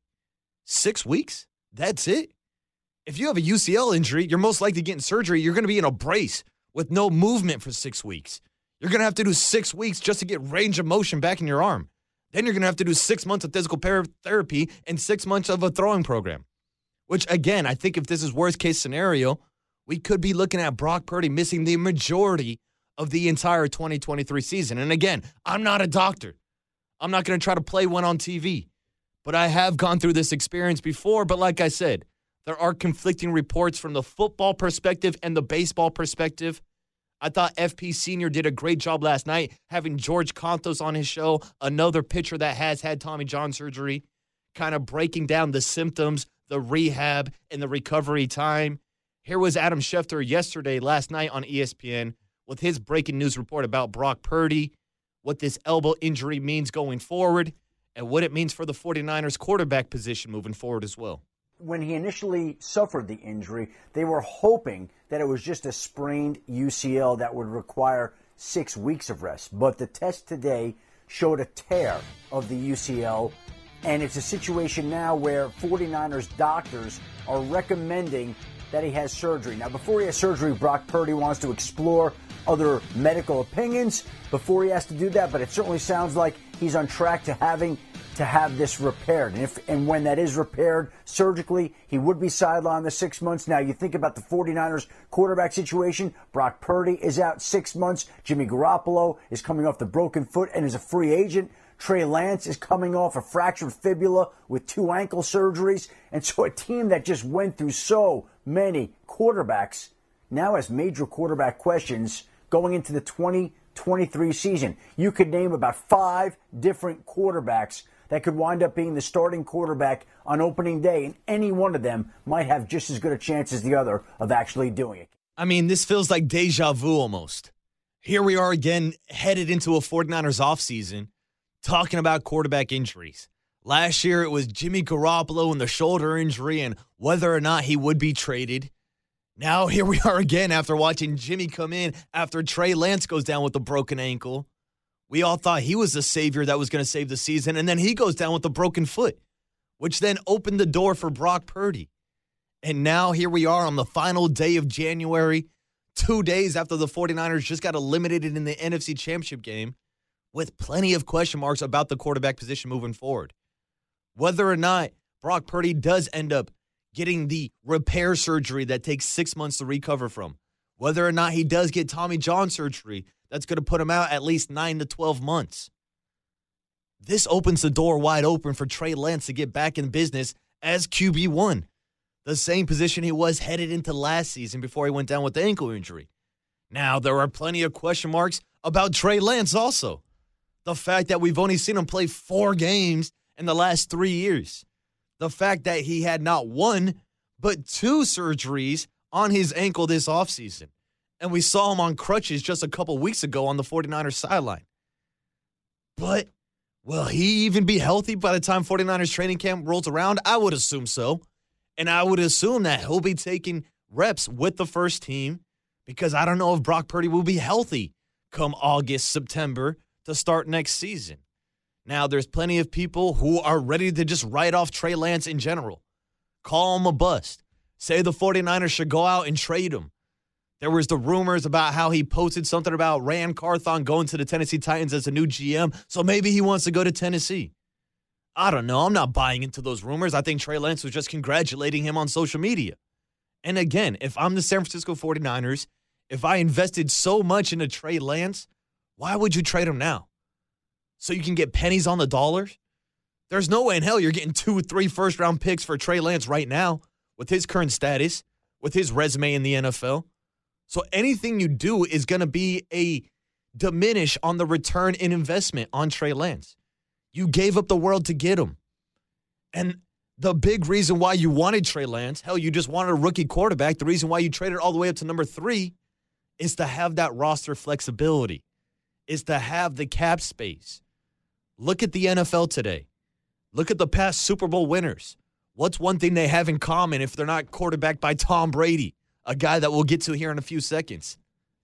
6 weeks? That's it? If you have a UCL injury, you're most likely getting surgery. You're going to be in a brace with no movement for 6 weeks. You're going to have to do 6 weeks just to get range of motion back in your arm. Then you're going to have to do 6 months of physical therapy and 6 months of a throwing program. Which, again, I think if this is worst-case scenario, we could be looking at Brock Purdy missing the majority of the entire 2023 season. And again, I'm not a doctor. I'm not going to try to play one on TV. But I have gone through this experience before. But like I said, there are conflicting reports from the football perspective and the baseball perspective. I thought FP Sr. did a great job last night having George Contos on his show, another pitcher that has had Tommy John surgery, kind of breaking down the symptoms, the rehab, and the recovery time. Here was Adam Schefter last night on ESPN with his breaking news report about Brock Purdy, what this elbow injury means going forward, and what it means for the 49ers quarterback position moving forward as well. When he initially suffered the injury, they were hoping that it was just a sprained UCL that would require 6 weeks of rest. But the test today showed a tear of the UCL, and it's a situation now where 49ers doctors are recommending that he has surgery. Now, before he has surgery, Brock Purdy wants to explore other medical opinions before he has to do that, but it certainly sounds like he's on track to have this repaired. And when that is repaired surgically, he would be sidelined the 6 months. Now, you think about the 49ers quarterback situation. Brock Purdy is out 6 months. Jimmy Garoppolo is coming off the broken foot and is a free agent. Trey Lance is coming off a fractured fibula with 2 ankle surgeries. And so a team that just went through so many quarterbacks now has major quarterback questions going into the 2023 season. You could name about 5 different quarterbacks that could wind up being the starting quarterback on opening day, and any one of them might have just as good a chance as the other of actually doing it. I mean, this feels like deja vu almost. Here we are again, headed into a 49ers offseason, talking about quarterback injuries. Last year, it was Jimmy Garoppolo and the shoulder injury and whether or not he would be traded. Now, here we are again after watching Jimmy come in after Trey Lance goes down with a broken ankle. We all thought he was the savior that was going to save the season, and then he goes down with a broken foot, which then opened the door for Brock Purdy. And now here we are on the final day of January, 2 days after the 49ers just got eliminated in the NFC Championship game, with plenty of question marks about the quarterback position moving forward. Whether or not Brock Purdy does end up getting the repair surgery that takes 6 months to recover from, whether or not he does get Tommy John surgery that's going to put him out at least 9 to 12 months. This opens the door wide open for Trey Lance to get back in business as QB1, the same position he was headed into last season before he went down with the ankle injury. Now, there are plenty of question marks about Trey Lance also. The fact that we've only seen him play 4 games in the last 3 years. The fact that he had not 1, but 2 surgeries on his ankle this offseason. And we saw him on crutches just a couple weeks ago on the 49ers sideline. But Will he even be healthy by the time 49ers training camp rolls around? I would assume so. And I would assume that he'll be taking reps with the first team because I don't know if Brock Purdy will be healthy come August, September to start next season. Now, there's plenty of people who are ready to just write off Trey Lance in general. Call him a bust. Say the 49ers should go out and trade him. There was the rumors about how he posted something about Rand Carthon going to the Tennessee Titans as a new GM, so maybe he wants to go to Tennessee. I don't know. I'm not buying into those rumors. I think Trey Lance was just congratulating him on social media. And again, if I'm the San Francisco 49ers, if I invested so much into Trey Lance, why would you trade him now? So you can get pennies on the dollars? There's no way in hell you're getting 2-3 first-round picks for Trey Lance right now with his current status, with his resume in the NFL. So anything you do is going to be a diminish on the return in investment on Trey Lance. You gave up the world to get him. And the big reason why you wanted Trey Lance, hell, you just wanted a rookie quarterback. The reason why you traded all the way up to number 3 is to have that roster flexibility, is to have the cap space. Look at the NFL today. Look at the past Super Bowl winners. What's one thing they have in common if they're not quarterbacked by Tom Brady, a guy that we'll get to here in a few seconds?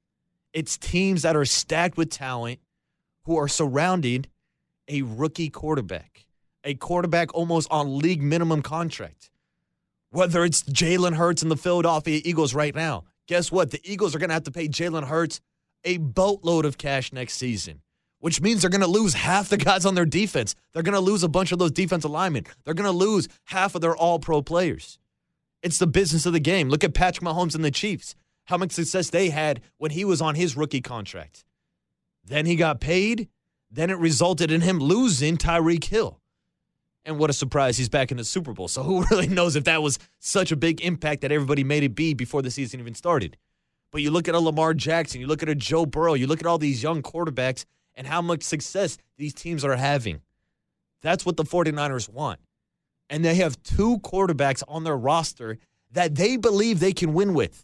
It's teams that are stacked with talent who are surrounding a rookie quarterback, a quarterback almost on league minimum contract. Whether it's Jalen Hurts and the Philadelphia Eagles right now, guess what? The Eagles are going to have to pay Jalen Hurts a boatload of cash next season, which means they're going to lose half the guys on their defense. They're going to lose a bunch of those defensive linemen. They're going to lose half of their all-pro players. It's the business of the game. Look at Patrick Mahomes and the Chiefs, how much success they had when he was on his rookie contract. Then he got paid. Then it resulted in him losing Tyreek Hill. And what a surprise, he's back in the Super Bowl. So who really knows if that was such a big impact that everybody made it be before the season even started. But you look at a Lamar Jackson, you look at a Joe Burrow, you look at all these young quarterbacks and how much success these teams are having. That's what the 49ers want. And they have 2 quarterbacks on their roster that they believe they can win with.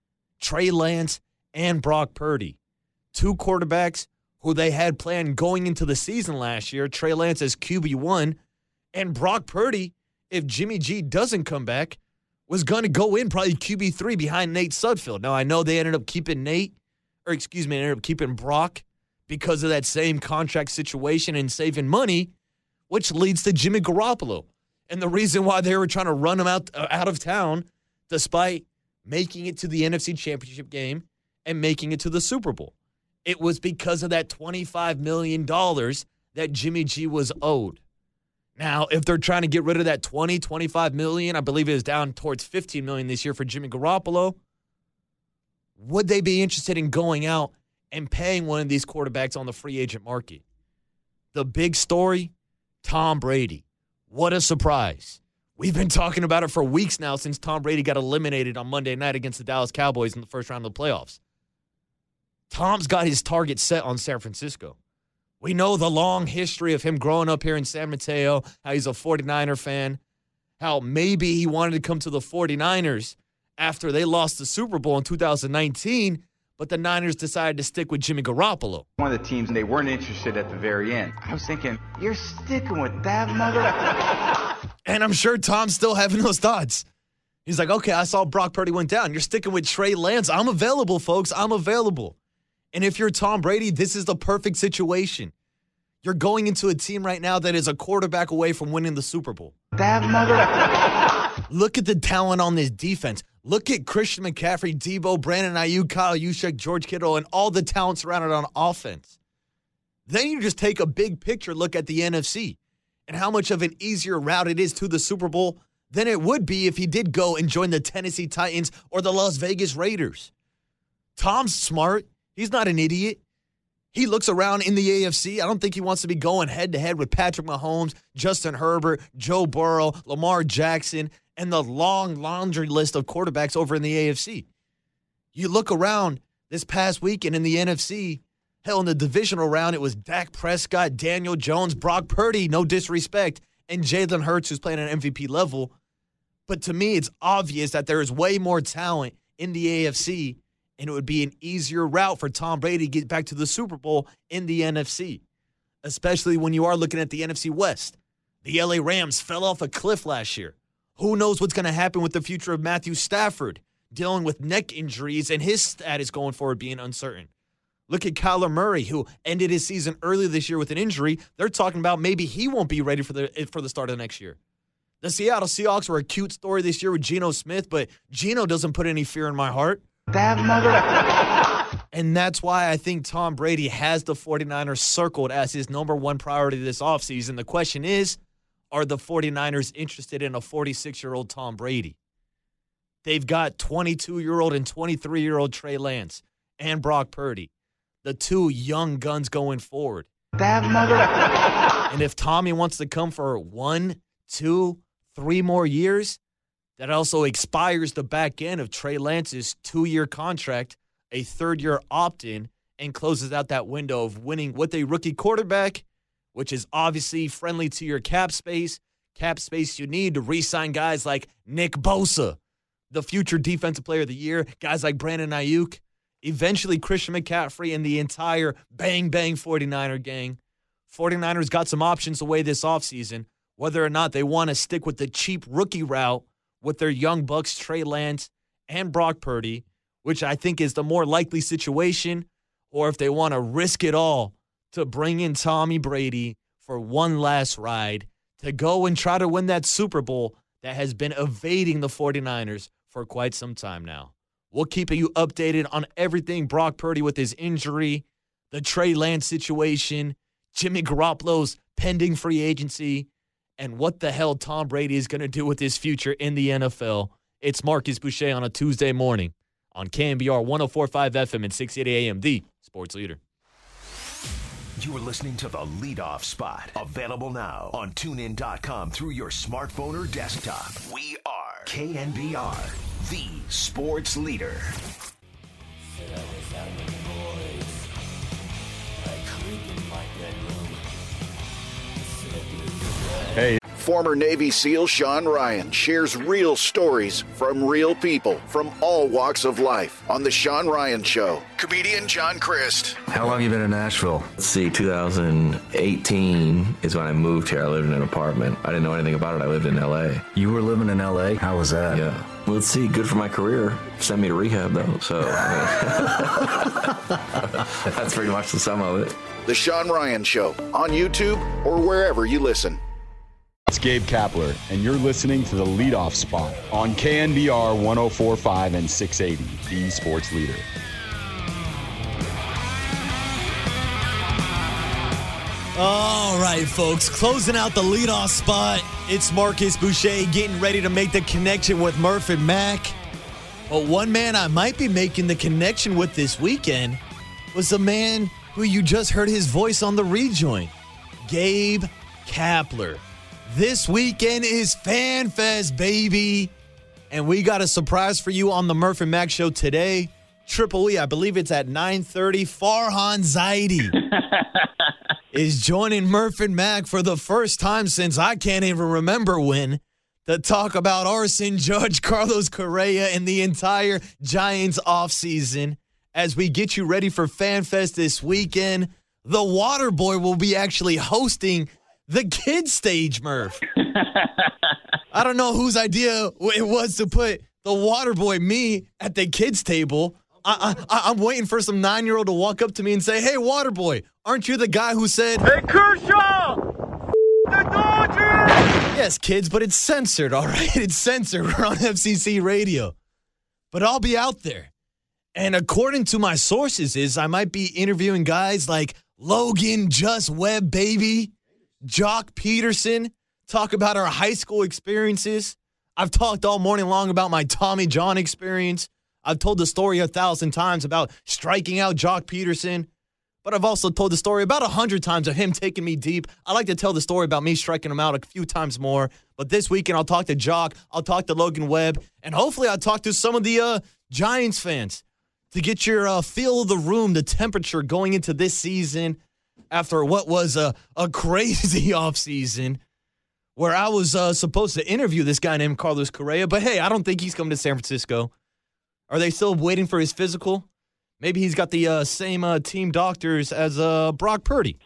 Trey Lance and Brock Purdy. 2 quarterbacks who they had planned going into the season last year. Trey Lance as QB1. And Brock Purdy, if Jimmy G doesn't come back, was going to go in probably QB3 behind Nate Sudfeld. Now, I know they ended up keeping ended up keeping Brock because of that same contract situation and saving money, which leads to Jimmy Garoppolo. And the reason why they were trying to run him out of town, despite making it to the NFC Championship game and making it to the Super Bowl, it was because of that $25 million that Jimmy G was owed. Now, if they're trying to get rid of that $25 million, I believe it is down towards $15 million this year for Jimmy Garoppolo, would they be interested in going out and paying one of these quarterbacks on the free agent market? The big story, Tom Brady. What a surprise. We've been talking about it for weeks now since Tom Brady got eliminated on Monday night against the Dallas Cowboys in the first round of the playoffs. Tom's got his target set on San Francisco. We know the long history of him growing up here in San Mateo, how he's a 49er fan, how maybe he wanted to come to the 49ers after they lost the Super Bowl in 2019, but the Niners decided to stick with Jimmy Garoppolo. One of the teams, they weren't interested at the very end. I was thinking, you're sticking with that mother. And I'm sure Tom's still having those thoughts. He's like, okay, I saw Brock Purdy went down. You're sticking with Trey Lance. I'm available, folks. I'm available. And if you're Tom Brady, this is the perfect situation. You're going into a team right now that is a quarterback away from winning the Super Bowl. That mother. Look at the talent on this defense. Look at Christian McCaffrey, Debo, Brandon Ayuk, Kyle Juszczyk, George Kittle, and all the talent surrounded on offense. Then you just take a big picture look at the NFC and how much of an easier route it is to the Super Bowl than it would be if he did go and join the Tennessee Titans or the Las Vegas Raiders. Tom's smart. He's not an idiot. He looks around in the AFC. I don't think he wants to be going head-to-head with Patrick Mahomes, Justin Herbert, Joe Burrow, Lamar Jackson, and the long laundry list of quarterbacks over in the AFC. You look around this past weekend in the NFC, hell, in the divisional round, it was Dak Prescott, Daniel Jones, Brock Purdy, no disrespect, and Jalen Hurts, who's playing at an MVP level. But to me, it's obvious that there is way more talent in the AFC, and it would be an easier route for Tom Brady to get back to the Super Bowl in the NFC. especially when you are looking at the NFC West. The LA Rams fell off a cliff last year. Who knows what's going to happen with the future of Matthew Stafford, dealing with neck injuries and his status going forward being uncertain. Look at Kyler Murray, who ended his season earlier this year with an injury. They're talking about maybe he won't be ready for the start of the next year. The Seattle Seahawks were a cute story this year with Geno Smith, but Geno doesn't put any fear in my heart. That mother. And that's why I think Tom Brady has the 49ers circled as his number one priority this offseason. The question is, are the 49ers interested in a 46-year-old Tom Brady? They've got 22-year-old and 23-year-old Trey Lance and Brock Purdy, the two young guns going forward. That mother. And if Tommy wants to come for 1, 2, 3 more years, that also expires the back end of Trey Lance's 2-year contract, a 3rd-year opt-in, and closes out that window of winning with a rookie quarterback, which is obviously friendly to your cap space you need to re-sign guys like Nick Bosa, the future defensive player of the year, guys like Brandon Ayuk, eventually Christian McCaffrey, and the entire bang-bang 49er gang. 49ers got some options away this offseason, whether or not they want to stick with the cheap rookie route with their young bucks, Trey Lance and Brock Purdy, which I think is the more likely situation, or if they want to risk it all to bring in Tommy Brady for one last ride to go and try to win that Super Bowl that has been evading the 49ers for quite some time now. We'll keep you updated on everything Brock Purdy with his injury, the Trey Lance situation, Jimmy Garoppolo's pending free agency, and what the hell Tom Brady is going to do with his future in the NFL. It's Marcus Boucher on a Tuesday morning on KNBR 104.5 FM and 680 AM, the sports leader. You are listening to The Leadoff Spot, available now on TuneIn.com through your smartphone or desktop. We are KNBR, the sports leader. Hey. Former Navy SEAL Sean Ryan shares real stories from real people from all walks of life on The Sean Ryan Show. Comedian John Crist. How long have you been in Nashville? Let's see, 2018 is when I moved here. I lived in an apartment. I didn't know anything about it. I lived in L.A. You were living in L.A.? How was that? Yeah. Well, let's see, good for my career. Send me to rehab, though, so that's pretty much the sum of it. The Sean Ryan Show on YouTube or wherever you listen. It's Gabe Kapler, and you're listening to The Leadoff Spot on KNBR 104.5 and 680, the sports leader. All right, folks, closing out the leadoff spot. It's Marcus Boucher getting ready to make the connection with Murph and Mac. But one man I might be making the connection with this weekend was a man who you just heard his voice on the rejoin, Gabe Kapler. This weekend is FanFest, baby. And we got a surprise for you on the Murph and Mac show today. Triple E, I believe it's at 9:30. Farhan Zaidi is joining Murph and Mac for the first time since I can't even remember when to talk about Arson Judge, Carlos Correa, and the entire Giants offseason. As we get you ready for FanFest this weekend, the Water Boy will be actually hosting the kids stage, Murph. I don't know whose idea it was to put the Water Boy, me, at the kids table. I'm waiting for some 9-year-old to walk up to me and say, "Hey, Water Boy, aren't you the guy who said, 'Hey, Kershaw, the Dodgers'?" Yes, kids, but it's censored, all right? It's censored. We're on FCC radio. But I'll be out there. And according to my sources, I might be interviewing guys like Logan Just Webb, baby, Jock Peterson, talk about our high school experiences. I've talked all morning long about my Tommy John experience. I've told the story 1,000 times about striking out Jock Peterson, but I've also told the story about 100 times of him taking me deep. I like to tell the story about me striking him out a few times more, but this weekend I'll talk to Jock, I'll talk to Logan Webb, and hopefully I'll talk to some of the Giants fans to get your feel of the room, the temperature going into this season after what was a crazy offseason where I was supposed to interview this guy named Carlos Correa. But, hey, I don't think he's coming to San Francisco. Are they still waiting for his physical? Maybe he's got the same team doctors as Brock Purdy.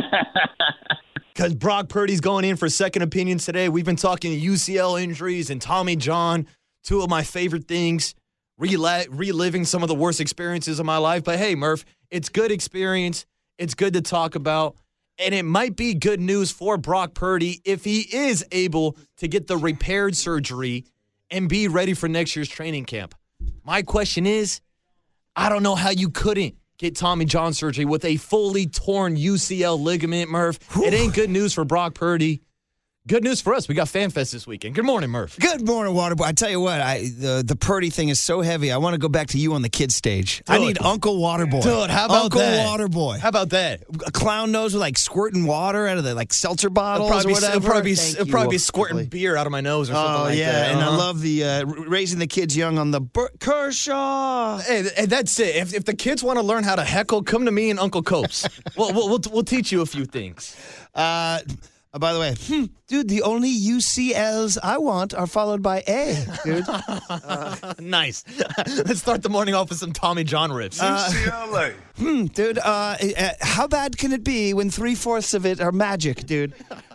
Because Brock Purdy's going in for second opinions today. We've been talking UCL injuries and Tommy John, two of my favorite things, reliving some of the worst experiences of my life. But hey, Murph, it's good experience. It's good to talk about. And it might be good news for Brock Purdy if he is able to get the repaired surgery and be ready for next year's training camp. My question is, I don't know how you couldn't get Tommy John surgery with a fully torn UCL ligament, Murph. It ain't good news for Brock Purdy. Good news for us. We got FanFest this weekend. Good morning, Murph. Good morning, Waterboy. I tell you what, the Purdy thing is so heavy. I want to go back to you on the kids stage. Dude. I need Uncle Waterboy. Dude, how about Uncle that? Waterboy. How about that? A clown nose with like squirting water out of the like seltzer bottles or whatever. It'll probably be squirting beer out of my nose or something like that. And I love the raising the kids young on the Kershaw. Hey, that's it. If the kids want to learn how to heckle, come to me and Uncle Copes. We'll teach you a few things. By the way, dude, the only UCLs I want are followed by A, dude. Nice. Let's start the morning off with some Tommy John riffs. UCLA. Dude, how bad can it be when 3/4 of it are magic, dude?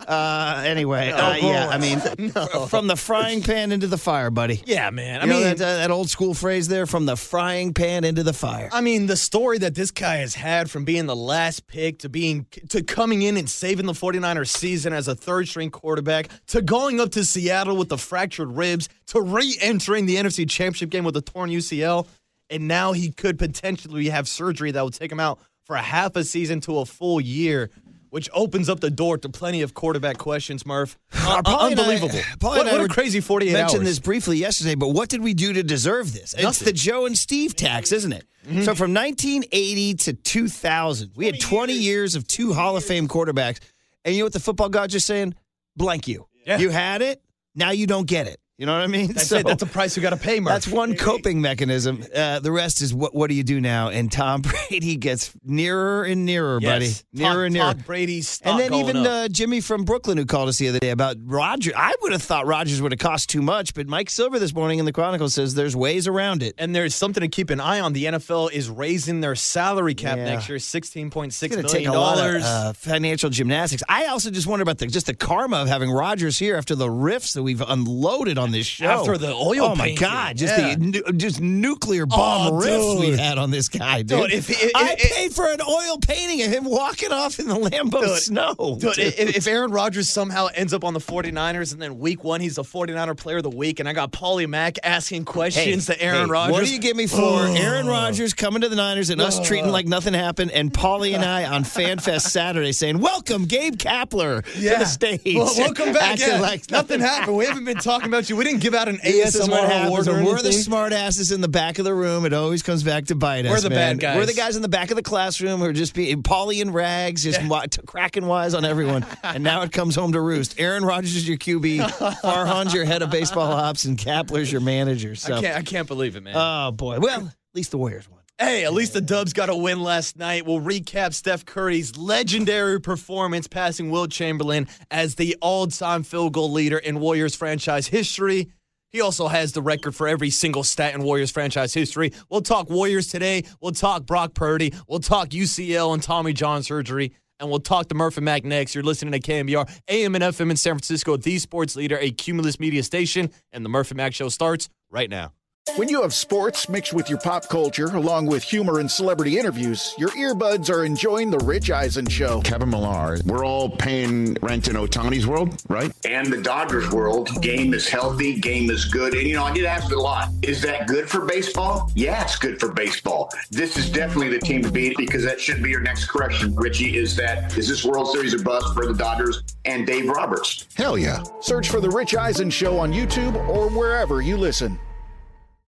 Anyway, yeah, I mean, from the frying pan into the fire, buddy. Yeah, man. I mean, that old school phrase there, from the frying pan into the fire. I mean, the story that this guy has had from being the last pick to coming in and saving the 49ers season as a third-string quarterback, to going up to Seattle with the fractured ribs, to re-entering the NFC Championship game with a torn UCL, and now he could potentially have surgery that will take him out for a half a season to a full year, which opens up the door to plenty of quarterback questions, Murph. Unbelievable. What a crazy 48 hours. I mentioned this briefly yesterday, but what did we do to deserve this? Nothing. It's the Joe and Steve tax, isn't it? Mm-hmm. So from 1980 to 2000, we had 20 years of two Hall of Fame quarterbacks. And you know what the football gods are saying? Blank you. Yeah. You had it, now you don't get it. You know what I mean? That's it. That's a price you got to pay, Murph. That's one coping mechanism. The rest is what do you do now? And Tom Brady gets nearer and nearer, buddy. Nearer and nearer. Todd Brady's stock and then going even up. Jimmy from Brooklyn, who called us the other day about Rodgers. I would have thought Rodgers would have cost too much, but Mike Silver this morning in the Chronicle says there's ways around it. And there's something to keep an eye on. The NFL is raising their salary cap next year, $16.6 million. It's going to take a lot of financial gymnastics. I also just wonder about the karma of having Rodgers here after the riffs that we've unloaded on this show. After the oil my painting. God, just nuclear bomb riffs we've had on this guy, dude. I paid for an oil painting of him walking off in the Lambeau snow. Dude, if Aaron Rodgers somehow ends up on the 49ers and then week one he's the 49er player of the week and I got Paulie Mack asking questions to Aaron Rodgers. What do you give me for Aaron Rodgers coming to the Niners and us treating like nothing happened, and Paulie and I on FanFest Saturday saying, welcome Gabe Kapler to the stage. Well, welcome back. Like nothing happened. We haven't been talking about you. We didn't give out an This is what ASMR happens. award or We're the smart asses in the back of the room. It always comes back to bite us. We're the bad guys. We're the guys in the back of the classroom who are just being Paulie and rags, just cracking wise on everyone. And now it comes home to roost. Aaron Rodgers is your QB, Farhan's your head of baseball ops, and Kapler's your manager. So I can't believe it, man. Oh boy. Well, at least the Warriors won. Hey, at least the Dubs got a win last night. We'll recap Steph Curry's legendary performance passing Wilt Chamberlain as the all-time field goal leader in Warriors franchise history. He also has the record for every single stat in Warriors franchise history. We'll talk Warriors today. We'll talk Brock Purdy. We'll talk UCL and Tommy John surgery. And we'll talk to Murph and Mac next. You're listening to KNBR, AM and FM in San Francisco, the sports leader, a Cumulus media station. And the Murph and Mac show starts right now. When you have sports mixed with your pop culture, along with humor and celebrity interviews, your earbuds are enjoying The Rich Eisen Show. Kevin Millar, we're all paying rent in Ohtani's world, right? And the Dodgers world. Game is healthy, game is good. And, I get asked a lot, is that good for baseball? Yeah, it's good for baseball. This is definitely the team to beat, because that should be your next question, Richie, is this World Series a bust for the Dodgers and Dave Roberts? Hell yeah. Search for The Rich Eisen Show on YouTube or wherever you listen.